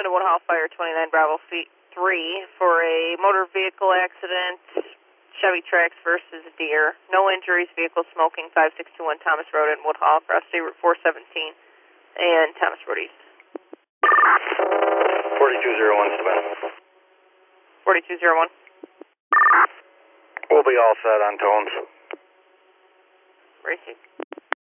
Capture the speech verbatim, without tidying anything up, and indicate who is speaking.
Speaker 1: to Woodhull Fire twenty-nine Bravo Feet three for a motor vehicle accident, Chevy Trax versus Deere. No injuries, vehicle smoking, five six two one Thomas Road in Woodhull, across State Route four seventeen and Thomas Road East.
Speaker 2: forty-two oh one, Savannah.
Speaker 1: forty-two oh one.
Speaker 2: We'll be all set on tones.
Speaker 1: Racing.